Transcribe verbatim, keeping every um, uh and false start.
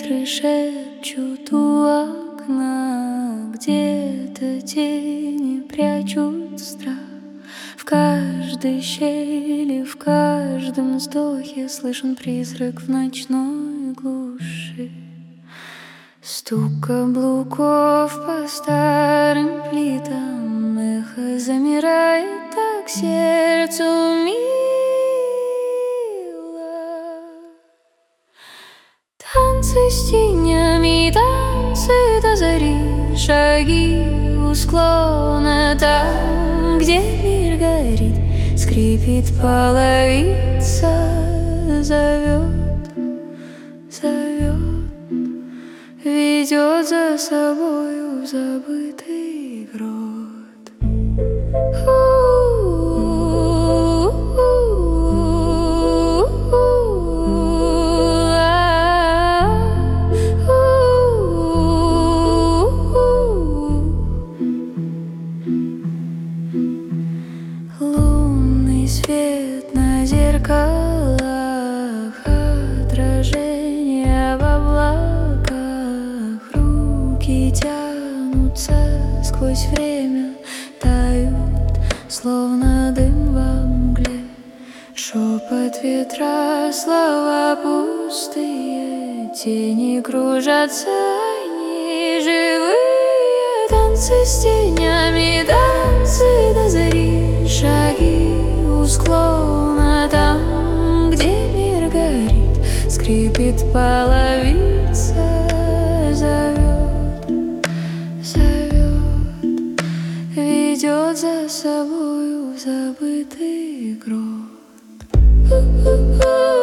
ветры шепчут у окна, где-то тени прячут страх. В каждой щели, в каждом вздохе слышен призрак в ночной глуши. Стук каблуков по старым плитам, эхо замирает так сердцу мило. Танцы с тенями, танцы до зари, шаги у склона там, где мир горит, скрипит половица, зовет, зовет, ведет за собою забытый грот. Лунный свет на зеркалах, отражение в облаках, руки тянутся сквозь время, тают, словно дым во мгле. Шепот ветра, слова пустые, тени кружатся, они живые. Танцы с тенями, танцы до зари, шаги у склона там, где мир горит, скрипит половица, зовет, зовет, ведет за собою забытый грот.